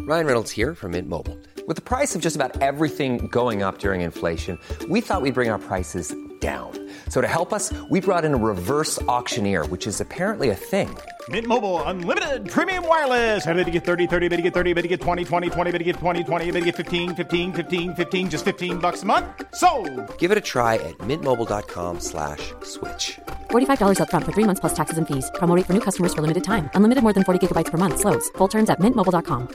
Ryan Reynolds here from Mint Mobile. With the price of just about everything going up during inflation, we thought we'd bring our prices down. So to help us, we brought in a reverse auctioneer, which is apparently a thing. Mint Mobile Unlimited Premium Wireless. How to get 30, 30, bit to get 30, bit to get 20, 20, 20, bit to get 20, 20, bit to get 15, 15, 15, 15, just $15 a month? Sold! Give it a try at mintmobile.com/switch. $45 up front for 3 months plus taxes and fees. Promo rate for new customers for limited time. Unlimited more than 40 gigabytes per month. Slows full terms at mintmobile.com.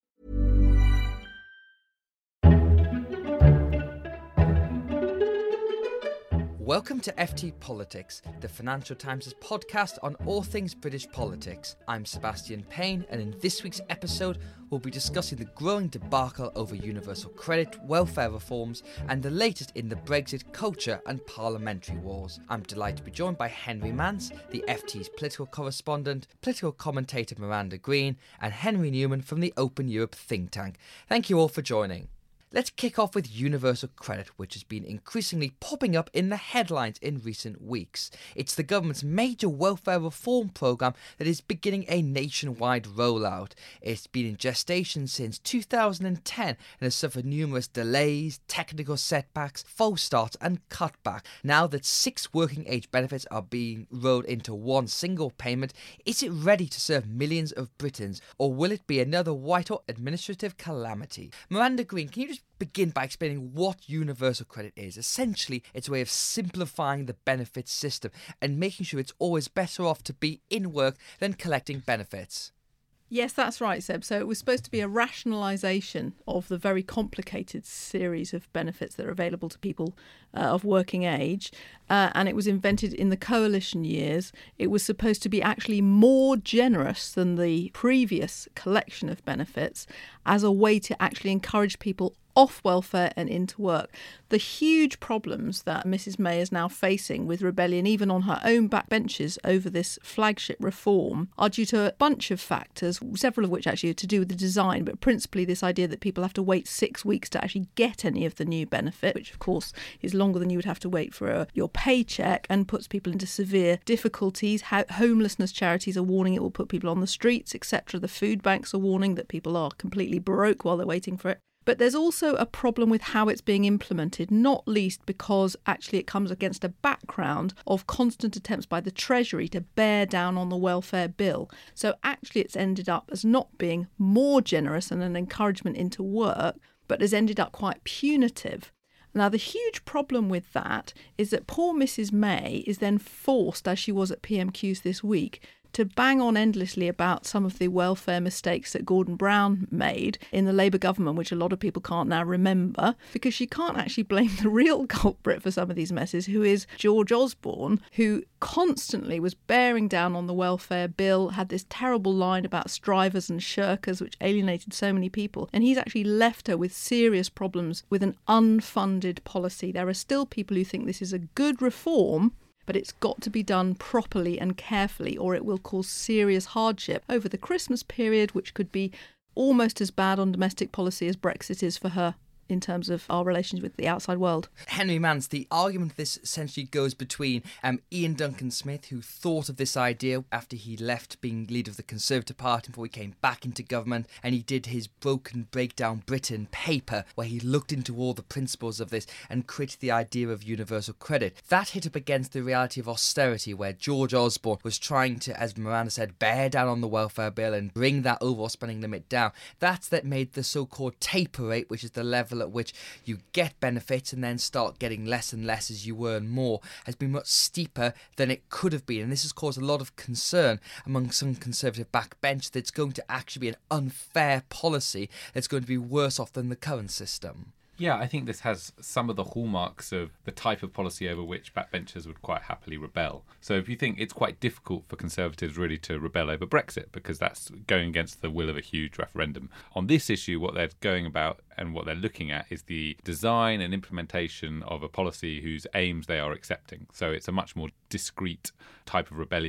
Welcome to FT Politics, the Financial Times' podcast on all things British politics. I'm Sebastian Payne, and in this week's episode, we'll be discussing the growing debacle over universal credit, welfare reforms, and the latest in the Brexit culture and parliamentary wars. I'm delighted to be joined by Henry Mance, the FT's political correspondent, political commentator Miranda Green, and Henry Newman from the Open Europe think tank. Thank you all for joining. Let's kick off with universal credit, which has been increasingly popping up in the headlines in recent weeks. It's the government's major welfare reform programme that is beginning a nationwide rollout. It's been in gestation since 2010 and has suffered numerous delays, technical setbacks, false starts and cutback. Now that 6 working age benefits are being rolled into one single payment, is it ready to serve millions of Britons, or will it be another white-hot administrative calamity? Miranda Green, can you just begin by explaining what universal credit is? Essentially, it's a way of simplifying the benefits system and making sure it's always better off to be in work than collecting benefits. Yes, that's right, Seb. So it was supposed to be a rationalisation of the very complicated series of benefits that are available to people of working age. And it was invented in the coalition years. It was supposed to be actually more generous than the previous collection of benefits as a way to actually encourage people off welfare and into work. The huge problems that Mrs May is now facing with rebellion, even on her own backbenches over this flagship reform, are due to a bunch of factors, several of which actually are to do with the design, but principally this idea that people have to wait 6 weeks to actually get any of the new benefit, which of course is longer than you would have to wait for your paycheck and puts people into severe difficulties. Homelessness charities are warning it will put people on the streets, etc. The food banks are warning that people are completely broke while they're waiting for it. But there's also a problem with how it's being implemented, not least because actually it comes against a background of constant attempts by the Treasury to bear down on the welfare bill. So actually it's ended up as not being more generous and an encouragement into work, but has ended up quite punitive. Now, the huge problem with that is that poor Mrs May is then forced, as she was at PMQs this week, to bang on endlessly about some of the welfare mistakes that Gordon Brown made in the Labour government, which a lot of people can't now remember, because she can't actually blame the real culprit for some of these messes, who is George Osborne, who constantly was bearing down on the welfare bill, had this terrible line about strivers and shirkers, which alienated so many people. And he's actually left her with serious problems with an unfunded policy. There are still people who think this is a good reform, but it's got to be done properly and carefully, or it will cause serious hardship over the Christmas period, which could be almost as bad on domestic policy as Brexit is for her in terms of our relations with the outside world. Henry Mance, the argument of this essentially goes between Ian Duncan Smith, who thought of this idea after he left being leader of the Conservative Party before he came back into government, and he did his Broken Breakdown Britain paper where he looked into all the principles of this and created the idea of universal credit. That hit up against the reality of austerity, where George Osborne was trying to, as Miranda said, bear down on the welfare bill and bring that overall spending limit down. That's that made the so-called taper rate, which is the level at which you get benefits and then start getting less and less as you earn more, has been much steeper than it could have been. And this has caused a lot of concern among some Conservative backbench that it's going to actually be an unfair policy that's going to be worse off than the current system. Yeah, I think this has some of the hallmarks of the type of policy over which backbenchers would quite happily rebel. So if you think it's quite difficult for Conservatives really to rebel over Brexit, because that's going against the will of a huge referendum. On this issue, what they're going about and what they're looking at is the design and implementation of a policy whose aims they are accepting. So it's a much more discrete type of rebellion.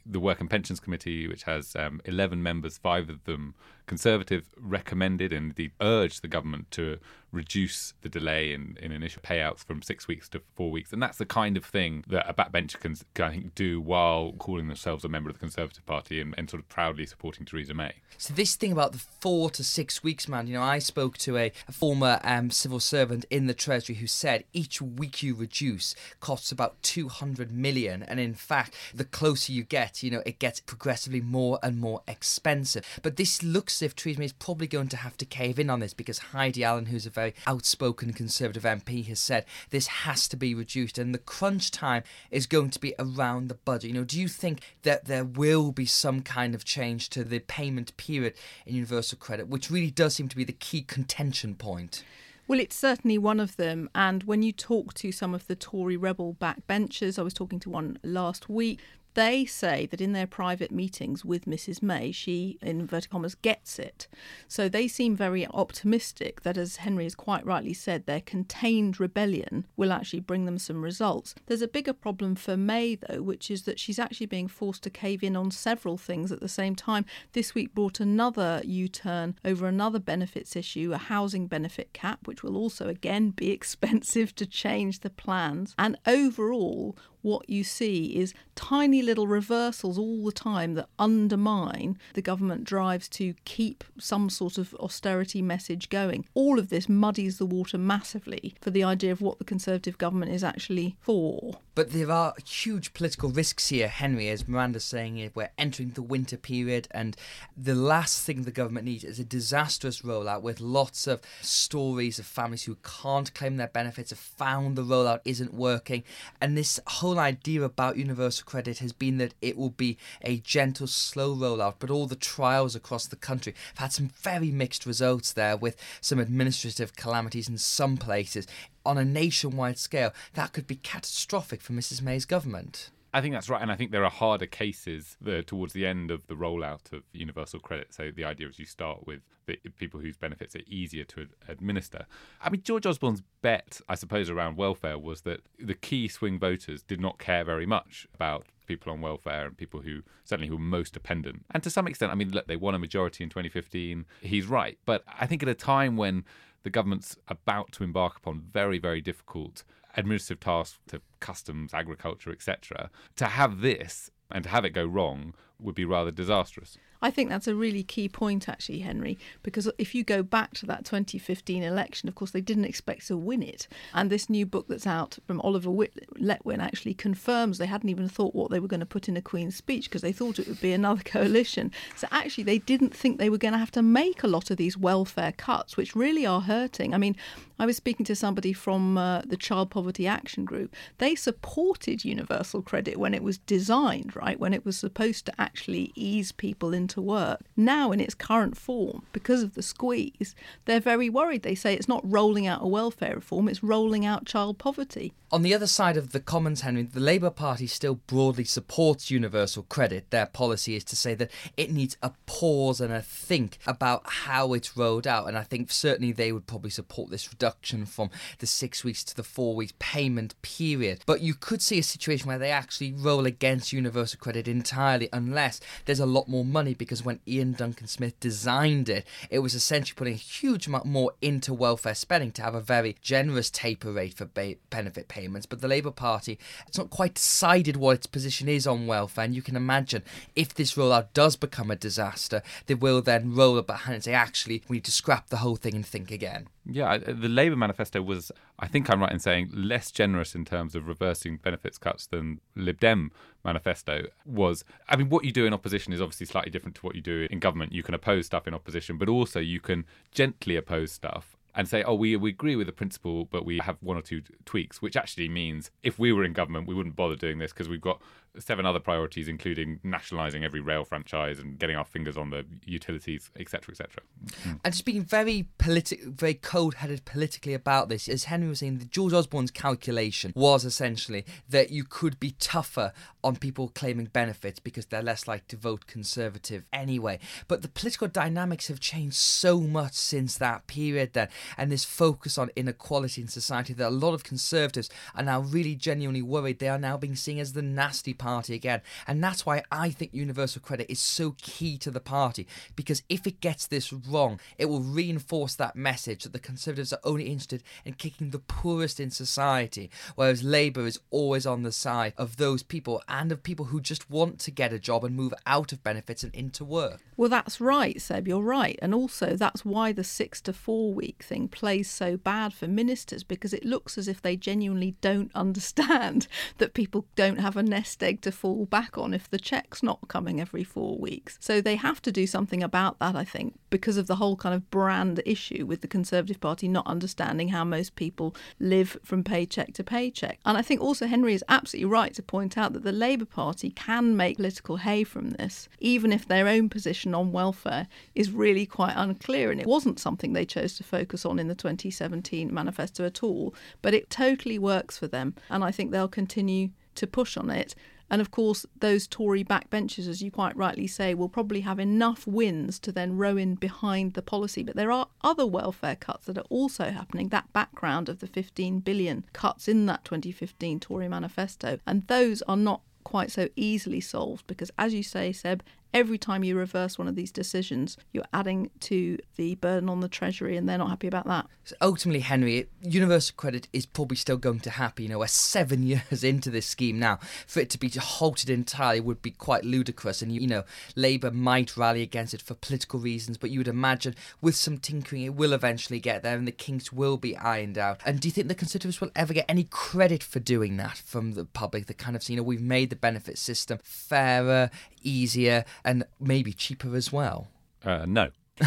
the Work and Pensions Committee, which has 11 members, 5 of them Conservative, recommended and indeed urged the government to reduce the delay in initial payouts from 6 weeks to 4 weeks. And that's the kind of thing that a backbencher can, I think, do while calling themselves a member of the Conservative Party and sort of proudly supporting Theresa May. So this thing about the 4 to 6 weeks, man, I spoke to a former civil servant in the Treasury who said each week you reduce costs about 200 million. And in fact, the closer you get, it gets progressively more and more expensive. But this looks as if Theresa May is probably going to have to cave in on this, because Heidi Allen, who's a very outspoken Conservative MP, has said this has to be reduced, and the crunch time is going to be around the budget. Do you think that there will be some kind of change to the payment period in universal credit, which really does seem to be the key contention point? Well, it's certainly one of them. And when you talk to some of the Tory rebel backbenchers, I was talking to one last week, they say that in their private meetings with Mrs May, she, in inverted commas, gets it. So they seem very optimistic that, as Henry has quite rightly said, their contained rebellion will actually bring them some results. There's a bigger problem for May, though, which is that she's actually being forced to cave in on several things at the same time. This week brought another U-turn over another benefits issue, a housing benefit cap, which will also, again, be expensive to change the plans. And overall, what you see is tiny little reversals all the time that undermine the government drives to keep some sort of austerity message going. All of this muddies the water massively for the idea of what the Conservative government is actually for. But there are huge political risks here, Henry, as Miranda's saying. We're entering the winter period, and the last thing the government needs is a disastrous rollout with lots of stories of families who can't claim their benefits, have found the rollout isn't working. And this whole idea about universal credit has been that it will be a gentle, slow rollout, but all the trials across the country have had some very mixed results there, with some administrative calamities in some places. On a nationwide scale, that could be catastrophic for Mrs May's government. I think that's right, and I think there are harder cases towards the end of the rollout of universal credit. So the idea is you start with the people whose benefits are easier to administer. I mean, George Osborne's bet, I suppose, around welfare was that the key swing voters did not care very much about people on welfare and people who were most dependent. And to some extent, I mean, look, they won a majority in 2015. He's right. But I think at a time when the government's about to embark upon very, very difficult administrative tasks to customs, agriculture, etc., to have this and to have it go wrong would be rather disastrous. I think that's a really key point, actually, Henry, because if you go back to that 2015 election, of course, they didn't expect to win it. And this new book that's out from Oliver Letwin actually confirms they hadn't even thought what they were going to put in a Queen's speech, because they thought it would be another coalition. So actually, they didn't think they were going to have to make a lot of these welfare cuts, which really are hurting. I mean, I was speaking to somebody from the Child Poverty Action Group. They supported universal credit when it was designed, right, when it was supposed to actually ease people into work. Now, in its current form, because of the squeeze, they're very worried. They say it's not rolling out a welfare reform, it's rolling out child poverty. On the other side of the Commons, Henry, the Labour Party still broadly supports universal credit. Their policy is to say that it needs a pause and a think about how it's rolled out. And I think certainly they would probably support this reduction from the 6 weeks to the 4 weeks payment period. But you could see a situation where they actually roll against universal credit entirely, unless there's a lot more money, because when Ian Duncan Smith designed it, it was essentially putting a huge amount more into welfare spending to have a very generous taper rate for benefit payments. But the Labour Party, it's not quite decided what its position is on welfare, and you can imagine if this rollout does become a disaster, they will then roll it behind and say, actually, we need to scrap the whole thing and think again. Yeah, the Labour manifesto was, I think I'm right in saying, less generous in terms of reversing benefits cuts than Lib Dem manifesto was. I mean, what you do in opposition is obviously slightly different to what you do in government. You can oppose stuff in opposition, but also you can gently oppose stuff and say, oh, we agree with the principle, but we have one or two tweaks, which actually means if we were in government, we wouldn't bother doing this because we've got 7 other priorities, including nationalising every rail franchise and getting our fingers on the utilities, etc., etc. And just being very very cold-headed politically about this, as Henry was saying, George Osborne's calculation was essentially that you could be tougher on people claiming benefits because they're less likely to vote Conservative anyway. But the political dynamics have changed so much since that period then, and this focus on inequality in society, that a lot of Conservatives are now really genuinely worried they are now being seen as the nasty party again. And that's why I think universal credit is so key to the party, because if it gets this wrong, it will reinforce that message that the Conservatives are only interested in kicking the poorest in society, whereas Labour is always on the side of those people and of people who just want to get a job and move out of benefits and into work. Well, that's right, Seb, you're right. And also that's why the 6 to 4 week thing plays so bad for ministers, because it looks as if they genuinely don't understand that people don't have a nest egg to fall back on if the cheque's not coming every 4 weeks. So they have to do something about that, I think, because of the whole kind of brand issue with the Conservative Party not understanding how most people live from paycheck to paycheck. And I think also Henry is absolutely right to point out that the Labour Party can make political hay from this, even if their own position on welfare is really quite unclear. And it wasn't something they chose to focus on in the 2017 manifesto at all, but it totally works for them. And I think they'll continue to push on it. And of course, those Tory backbenchers, as you quite rightly say, will probably have enough wins to then row in behind the policy. But there are other welfare cuts that are also happening, that background of the 15 billion cuts in that 2015 Tory manifesto. And those are not quite so easily solved because, as you say, Seb, every time you reverse one of these decisions, you're adding to the burden on the Treasury, and they're not happy about that. So ultimately, Henry, universal credit is probably still going to happen. We're 7 years into this scheme now. For it to be halted entirely would be quite ludicrous. And, Labour might rally against it for political reasons, but you would imagine with some tinkering, it will eventually get there and the kinks will be ironed out. And do you think the Conservatives will ever get any credit for doing that from the public? The kind of, we've made the benefit system fairer, easier, and maybe cheaper as well? No.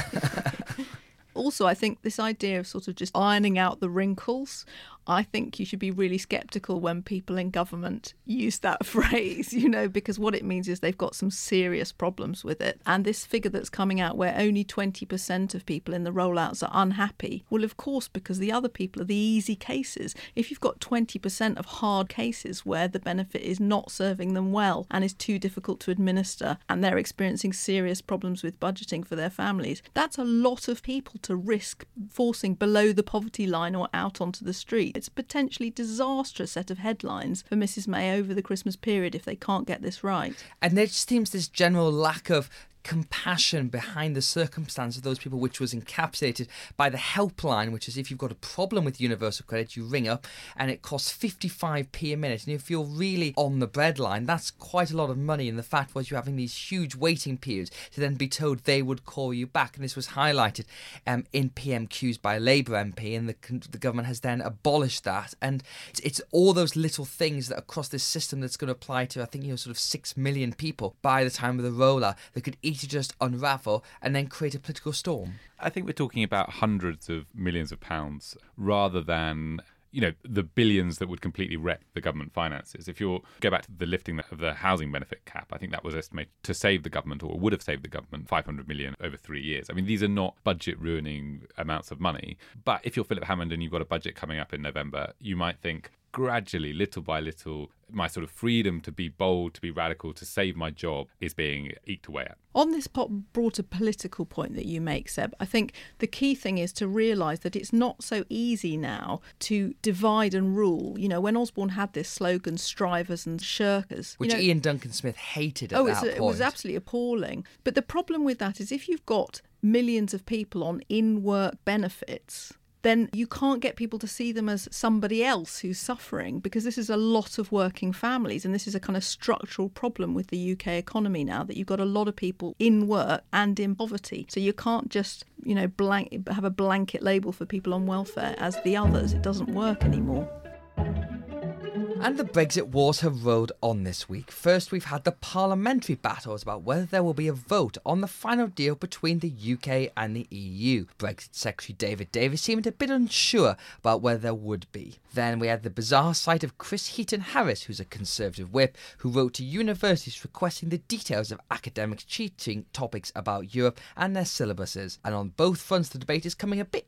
Also, I think this idea of sort of just ironing out the wrinkles, I think you should be really sceptical when people in government use that phrase, because what it means is they've got some serious problems with it. And this figure that's coming out where only 20% of people in the rollouts are unhappy, well, of course, because the other people are the easy cases. If you've got 20% of hard cases where the benefit is not serving them well and is too difficult to administer and they're experiencing serious problems with budgeting for their families, that's a lot of people to risk forcing below the poverty line or out onto the street. It's a potentially disastrous set of headlines for Mrs May over the Christmas period if they can't get this right. And there just seems this general lack of compassion behind the circumstance of those people, which was encapsulated by the helpline, which is if you've got a problem with universal credit, you ring up and it costs 55p a minute. And if you're really on the breadline, that's quite a lot of money. And the fact was you're having these huge waiting periods to then be told they would call you back. And this was highlighted in PMQs by a Labour MP, and the government has then abolished that. And it's all those little things that across this system that's going to apply to, I think, sort of 6 million people by the time of the rollout that could easily just unravel and then create a political storm. I think we're talking about hundreds of millions of pounds rather than the billions that would completely wreck the government finances. If you go back to the lifting of the housing benefit cap, I think that was estimated to save the government, or would have saved the government, 500 million over 3 years. I mean, these are not budget-ruining amounts of money. But if you're Philip Hammond and you've got a budget coming up in November, you might think, gradually, little by little, my sort of freedom to be bold, to be radical, to save my job is being eked away at. On this broader political point that you make, Seb, I think the key thing is to realise that it's not so easy now to divide and rule. When Osborne had this slogan, strivers and shirkers. Which Ian Duncan Smith hated at that point. It was absolutely appalling. But the problem with that is if you've got millions of people on in-work benefits, then you can't get people to see them as somebody else who's suffering, because this is a lot of working families, and this is a kind of structural problem with the UK economy now, that you've got a lot of people in work and in poverty. So you can't just, have a blanket label for people on welfare as the others. It doesn't work anymore. And the Brexit wars have rolled on this week. First, we've had the parliamentary battles about whether there will be a vote on the final deal between the UK and the EU. Brexit Secretary David Davis seemed a bit unsure about whether there would be. Then we had the bizarre sight of Chris Heaton-Harris, who's a Conservative whip, who wrote to universities requesting the details of academics teaching topics about Europe and their syllabuses. And on both fronts, the debate is coming a bit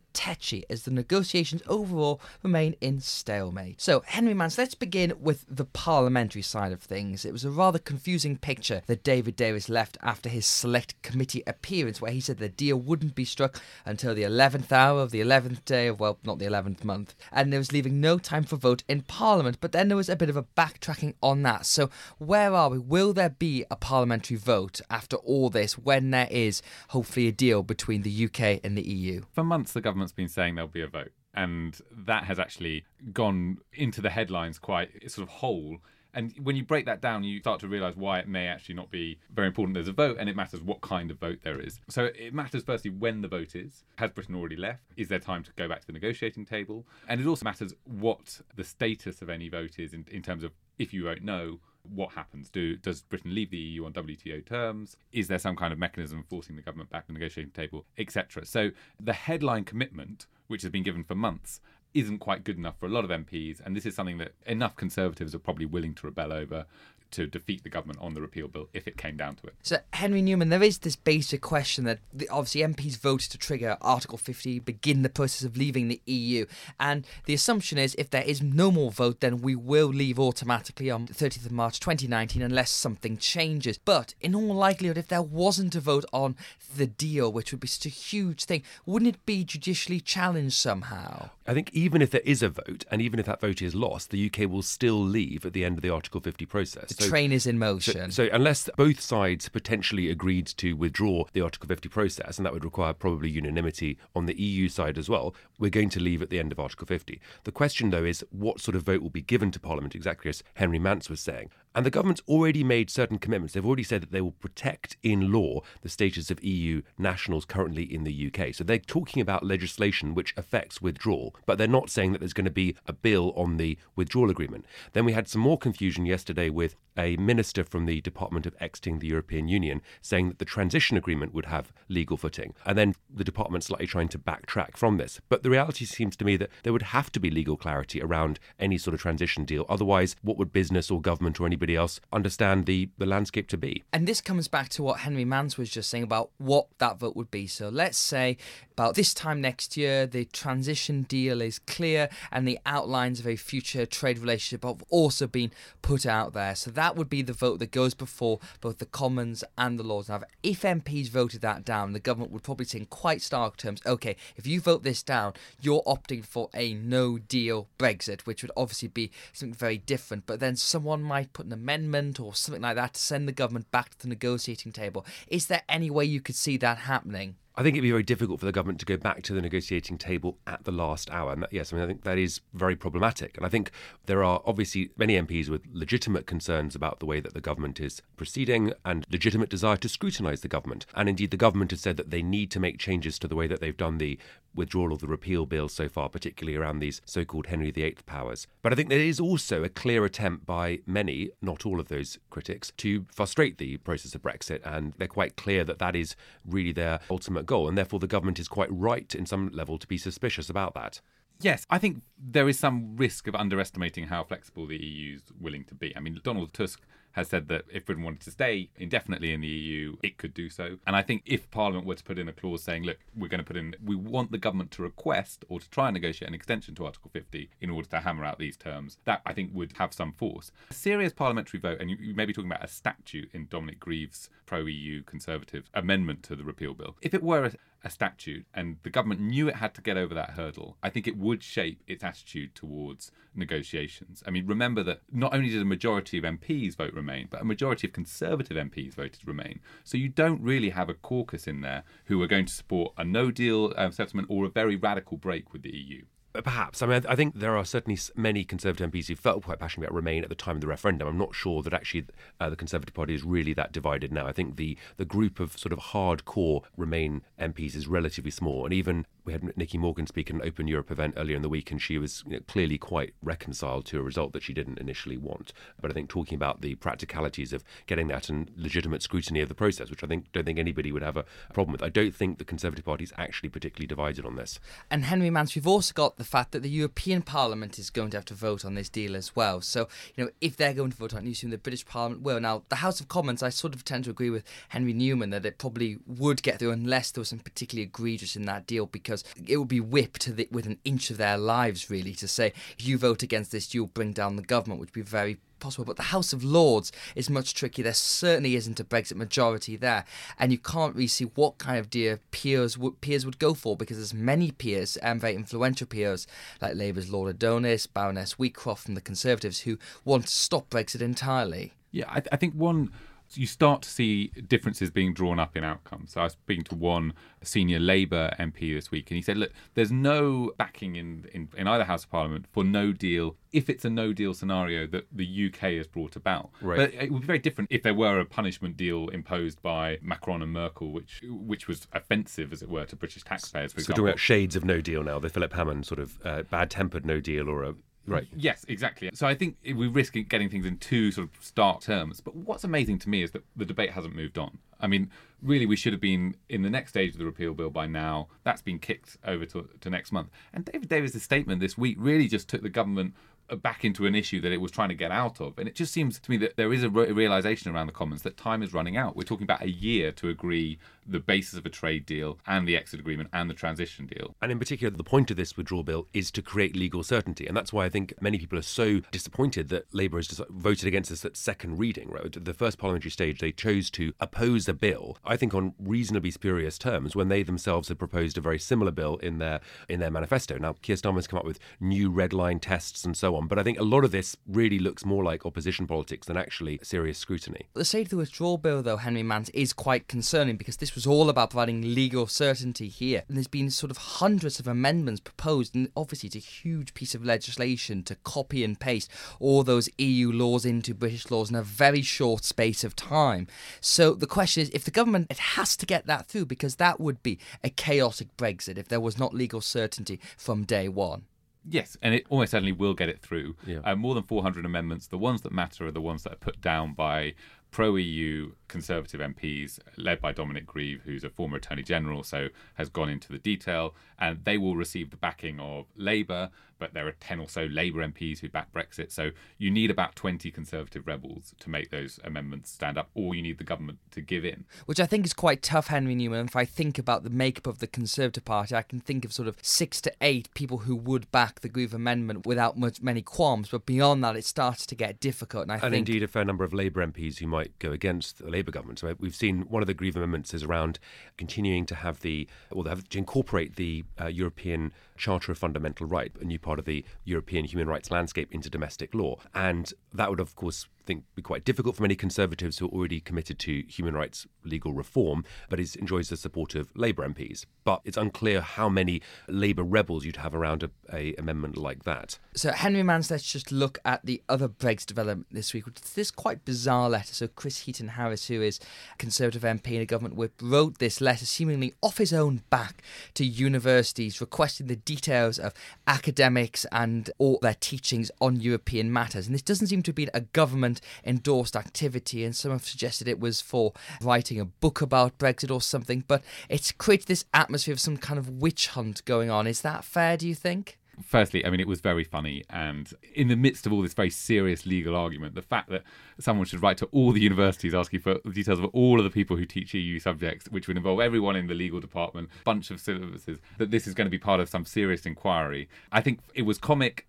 tetchy as the negotiations overall remain in stalemate. So, Henry Mance, let's begin with the parliamentary side of things. It was a rather confusing picture that David Davis left after his select committee appearance, where he said the deal wouldn't be struck until the 11th hour of the 11th day of, well, not the 11th month, and there was leaving no time for vote in Parliament. But then there was a bit of a backtracking on that. So where are we? Will there be a parliamentary vote after all this when there is hopefully a deal between the UK and the EU? For months, the government's been saying there'll be a vote, and that has actually gone into the headlines quite sort of whole. And when you break that down, you start to realise why it may actually not be very important there's a vote, and it matters what kind of vote there is. So it matters firstly when the vote is. Has Britain already left? Is there time to go back to the negotiating table? And it also matters what the status of any vote is in terms of, if you vote no, what happens? Does Britain leave the EU on WTO terms? Is there some kind of mechanism forcing the government back to the negotiating table, etc.? So the headline commitment, which has been given for months, isn't quite good enough for a lot of MPs, and this is something that enough Conservatives are probably willing to rebel over to defeat the government on the repeal bill if it came down to it. So, Henry Newman, there is this basic question that obviously MPs voted to trigger Article 50, begin the process of leaving the EU, and the assumption is if there is no more vote, then we will leave automatically on the 30th of March 2019 unless something changes. But in all likelihood, if there wasn't a vote on the deal, which would be such a huge thing, wouldn't it be judicially challenged somehow? I think even if there is a vote, and even if that vote is lost, the UK will still leave at the end of the Article 50 process. The train is in motion. So unless both sides potentially agreed to withdraw the Article 50 process, and that would require probably unanimity on the EU side as well, we're going to leave at the end of Article 50. The question, though, is what sort of vote will be given to Parliament, exactly as Henry Mance was saying. And the government's already made certain commitments. They've already said that they will protect in law the status of EU nationals currently in the UK. So they're talking about legislation which affects withdrawal, but they're not saying that there's going to be a bill on the withdrawal agreement. Then we had some more confusion yesterday with a minister from the Department of Exiting the European Union saying that the transition agreement would have legal footing. And then the department slightly trying to backtrack from this. But the reality seems to me that there would have to be legal clarity around any sort of transition deal. Otherwise, what would business or government or anybody else understand the landscape to be? And this comes back to what Henry Mance was just saying about what that vote would be. So let's say about this time next year, the transition deal is clear and the outlines of a future trade relationship have also been put out there. So that would be the vote that goes before both the Commons and the Lords. Now, if MPs voted that down, the government would probably say in quite stark terms, OK, if you vote this down, you're opting for a no-deal Brexit, which would obviously be something very different. But then someone might put an amendment or something like that to send the government back to the negotiating table. Is there any way you could see that happening? I think it'd be very difficult for the government to go back to the negotiating table at the last hour. And I think that is very problematic. And I think there are obviously many MPs with legitimate concerns about the way that the government is proceeding and legitimate desire to scrutinise the government. And indeed, the government has said that they need to make changes to the way that they've done the withdrawal of the repeal bill so far, particularly around these so-called Henry VIII powers. But I think there is also a clear attempt by many, not all of those critics, to frustrate the process of Brexit. And they're quite clear that that is really their ultimate goal. And therefore, the government is quite right in some level to be suspicious about that. Yes, I think there is some risk of underestimating how flexible the EU is willing to be. I mean, Donald Tusk has said that if Britain wanted to stay indefinitely in the EU, it could do so. And I think if Parliament were to put in a clause saying, look, we want the government to request or to try and negotiate an extension to Article 50 in order to hammer out these terms, that I think would have some force. A serious parliamentary vote, and you may be talking about a statute in Dominic Grieve's pro-EU Conservative amendment to the repeal bill. If it were a statute and the government knew it had to get over that hurdle, I think it would shape its attitude towards negotiations. I mean, remember that not only did a majority of MPs vote Remain, but a majority of Conservative MPs voted Remain. So you don't really have a caucus in there who are going to support a no-deal settlement or a very radical break with the EU. Perhaps. I mean, I think there are certainly many Conservative MPs who felt quite passionate about Remain at the time of the referendum. I'm not sure that actually the Conservative Party is really that divided now. I think the group of sort of hardcore Remain MPs is relatively small. And even we had Nicky Morgan speak at an Open Europe event earlier in the week, and she was clearly quite reconciled to a result that she didn't initially want. But I think talking about the practicalities of getting that and legitimate scrutiny of the process, which I don't think anybody would have a problem with. I don't think the Conservative Party is actually particularly divided on this. And Henry Mance, we've also got the fact that the European Parliament is going to have to vote on this deal as well. So, if they're going to vote on it, you assume the British Parliament will. Now, the House of Commons, I sort of tend to agree with Henry Newman that it probably would get through unless there was something particularly egregious in that deal, because it would be whipped with an inch of their lives, really, to say, if you vote against this, you'll bring down the government, which would be very possible. But the House of Lords is much trickier. There certainly isn't a Brexit majority there, and you can't really see what kind of deal peers would go for, because there's many peers, and very influential peers, like Labour's Lord Adonis, Baroness Wheatcroft from the Conservatives, who want to stop Brexit entirely. Yeah, I think you start to see differences being drawn up in outcomes. So I was speaking to one senior Labour MP this week, and he said, look, there's no backing in either House of Parliament for no deal if it's a no deal scenario that the UK has brought about. Right. But it would be very different if there were a punishment deal imposed by Macron and Merkel, which was offensive, as it were, to British taxpayers, for example. So talking about shades of no deal now, the Philip Hammond sort of bad-tempered no deal or a... Right. Yes, exactly. So I think we risk getting things in two sort of stark terms. But what's amazing to me is that the debate hasn't moved on. I mean, really, we should have been in the next stage of the repeal bill by now. That's been kicked over to next month. And David Davis' statement this week really just took the government back into an issue that it was trying to get out of. And it just seems to me that there is a realisation around the Commons that time is running out. We're talking about a year to agree the basis of a trade deal and the exit agreement and the transition deal. And in particular, the point of this withdrawal bill is to create legal certainty. And that's why I think many people are so disappointed that Labour has just voted against this at second reading. Right? At the first parliamentary stage, they chose to oppose a bill, I think on reasonably spurious terms, when they themselves had proposed a very similar bill in their manifesto. Now, Keir Starmer's come up with new red line tests and so on, but I think a lot of this really looks more like opposition politics than actually serious scrutiny. The state of the withdrawal bill, though, Henry Mans, is quite concerning, because this was all about providing legal certainty here. And there's been sort of hundreds of amendments proposed, and obviously it's a huge piece of legislation to copy and paste all those EU laws into British laws in a very short space of time. So the question is, if the government, it has to get that through, because that would be a chaotic Brexit if there was not legal certainty from day one. Yes, and it almost certainly will get it through. Yeah. More than 400 amendments. The ones that matter are the ones that are put down by pro-EU Conservative MPs, led by Dominic Grieve, who's a former Attorney General, so has gone into the detail, and they will receive the backing of Labour, but there are 10 or so Labour MPs who back Brexit, so you need about 20 Conservative rebels to make those amendments stand up, or you need the government to give in. Which I think is quite tough, Henry Newman. If I think about the makeup of the Conservative Party, I can think of sort of 6 to 8 people who would back the Grieve Amendment without many qualms, but beyond that it starts to get difficult. And indeed a fair number of Labour MPs who might go against the Labour government. So we've seen one of the Grieve amendments is around continuing to have to incorporate the European Charter of Fundamental Rights, a new part of the European human rights landscape, into domestic law. And that would, of course, be quite difficult for many Conservatives who are already committed to human rights legal reform, but it enjoys the support of Labour MPs. But it's unclear how many Labour rebels you'd have around a amendment like that. So, Henry Mans, let's just look at the other Brexit development this week. This quite bizarre letter. So Chris Heaton-Harris, who is Conservative MP and a government whip, wrote this letter seemingly off his own back to universities, requesting the details of academics and all their teachings on European matters. And this doesn't seem to be a government-endorsed activity, and some have suggested it was for writing a book about Brexit or something, but it's created this atmosphere of some kind of witch hunt going on. Is that fair, do you think? Firstly, I mean, it was very funny, and in the midst of all this very serious legal argument, the fact that someone should write to all the universities asking for the details of all of the people who teach EU subjects, which would involve everyone in the legal department, a bunch of syllabuses, that this is going to be part of some serious inquiry. I think it was comic.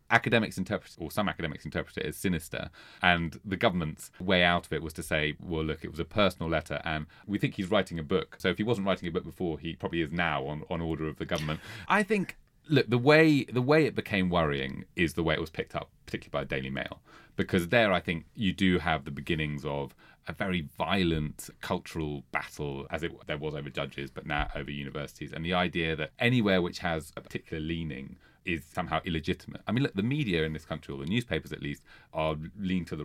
Some academics interpret it as sinister, and the government's way out of it was to say, well, look, it was a personal letter, and we think he's writing a book. So if he wasn't writing a book before, he probably is now on order of the government. I think... Look, the way it became worrying is the way it was picked up, particularly by the Daily Mail, because there I think you do have the beginnings of a very violent cultural battle, there was over judges, but now over universities, and the idea that anywhere which has a particular leaning is somehow illegitimate. I mean, look, the media in this country, or the newspapers at least, are lean to the right.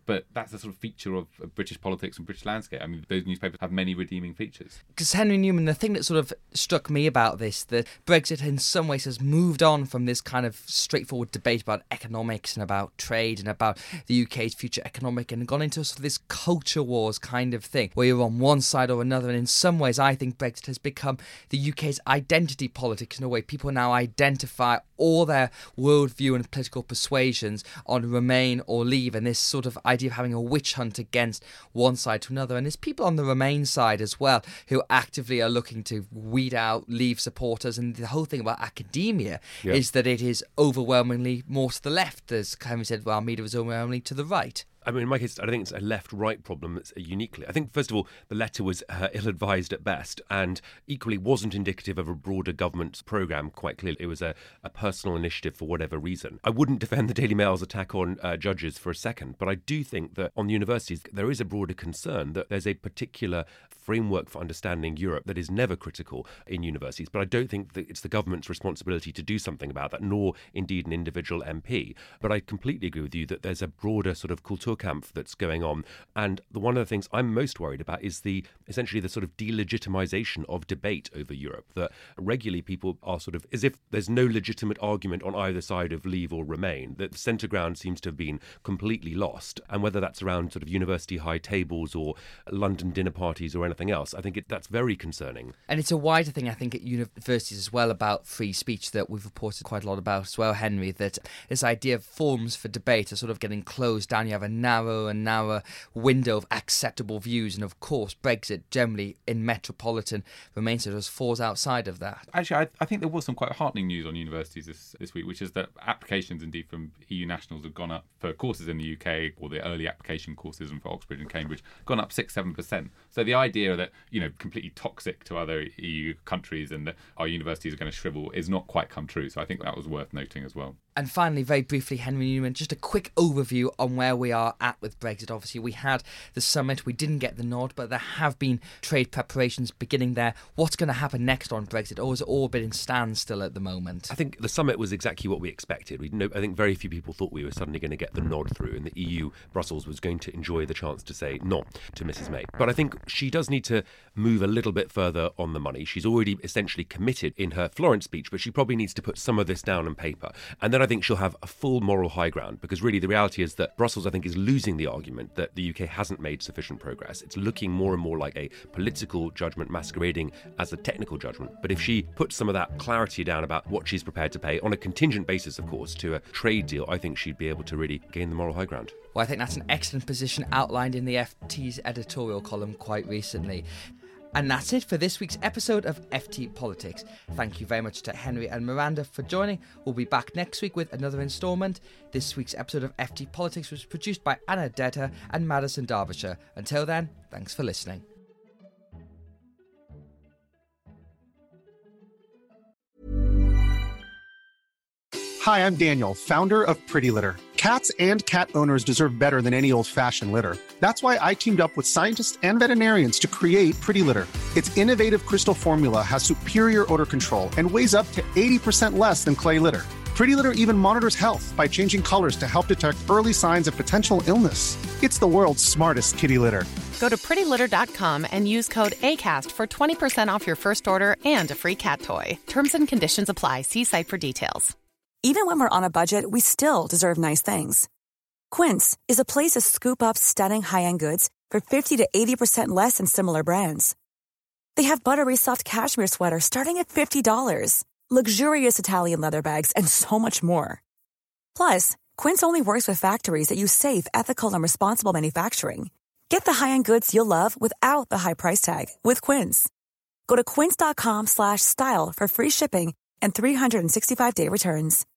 But that's a sort of feature of British politics and British landscape. I mean, those newspapers have many redeeming features. Because Henry Newman, the thing that sort of struck me about this, that Brexit in some ways has moved on from this kind of straightforward debate about economics and about trade and about the UK's future economic, and gone into sort of this culture wars kind of thing, where you're on one side or another. And in some ways, I think Brexit has become the UK's identity politics in a way. People now identify all their worldview and political persuasions on remain or leave, and this sort of idea of having a witch hunt against one side to another. And there's people on the remain side as well who actively are looking to weed out leave supporters. And the whole thing about academia is that it is overwhelmingly more to the left. As Henry said, well, our media is overwhelmingly to the right. I mean, in my case, I don't think it's a left-right problem uniquely. I think, first of all, the letter was ill-advised at best and equally wasn't indicative of a broader government programme, quite clearly. It was a personal initiative for whatever reason. I wouldn't defend the Daily Mail's attack on judges for a second, but I do think that on the universities, there is a broader concern that there's a particular framework for understanding Europe that is never critical in universities. But I don't think that it's the government's responsibility to do something about that, nor indeed an individual MP. But I completely agree with you that there's a broader sort of Kulturkampf that's going on. And one of the things I'm most worried about is essentially the sort of delegitimization of debate over Europe, that regularly people are sort of, as if there's no legitimate argument on either side of leave or remain, that the centre ground seems to have been completely lost. And whether that's around sort of university high tables or London dinner parties or anything else, I think that's very concerning. And it's a wider thing, I think, at universities as well about free speech that we've reported quite a lot about as well, Henry, that this idea of forums for debate are sort of getting closed down. You have a narrower and narrower window of acceptable views, and of course Brexit generally in metropolitan remains sort of falls outside of that. Actually, I think there was some quite heartening news on universities this week, which is that applications indeed from EU nationals have gone up for courses in the UK, or the early application courses and for Oxford and Cambridge, gone up 6-7%. So the idea that, completely toxic to other EU countries and that our universities are going to shrivel is not quite come true. So I think that was worth noting as well. And finally, very briefly, Henry Newman, just a quick overview on where we are at with Brexit. Obviously, we had the summit. We didn't get the nod, but there have been trade preparations beginning there. What's going to happen next on Brexit? Or has it all been in standstill at the moment? I think the summit was exactly what we expected. I think very few people thought we were suddenly going to get the nod through, and the EU, Brussels, was going to enjoy the chance to say no to Mrs May. But I think she does need to move a little bit further on the money. She's already essentially committed in her Florence speech, but she probably needs to put some of this down on paper. And then I think she'll have a full moral high ground, because really the reality is that Brussels, I think, is losing the argument that the UK hasn't made sufficient progress. It's looking more and more like a political judgment masquerading as a technical judgment. But if she puts some of that clarity down about what she's prepared to pay, on a contingent basis, of course, to a trade deal, I think she'd be able to really gain the moral high ground. Well, I think that's an excellent position outlined in the FT's editorial column quite recently. And that's it for this week's episode of FT Politics. Thank you very much to Henry and Miranda for joining. We'll be back next week with another instalment. This week's episode of FT Politics was produced by Anna Detta and Madison Derbyshire. Until then, thanks for listening. Hi, I'm Daniel, founder of Pretty Litter. Cats and cat owners deserve better than any old-fashioned litter. That's why I teamed up with scientists and veterinarians to create Pretty Litter. Its innovative crystal formula has superior odor control and weighs up to 80% less than clay litter. Pretty Litter even monitors health by changing colors to help detect early signs of potential illness. It's the world's smartest kitty litter. Go to prettylitter.com and use code ACAST for 20% off your first order and a free cat toy. Terms and conditions apply. See site for details. Even when we're on a budget, we still deserve nice things. Quince is a place to scoop up stunning high-end goods for 50 to 80% less than similar brands. They have buttery soft cashmere sweaters starting at $50, luxurious Italian leather bags, and so much more. Plus, Quince only works with factories that use safe, ethical, and responsible manufacturing. Get the high-end goods you'll love without the high price tag with Quince. Go to quince.com/style for free shipping and 365-day returns.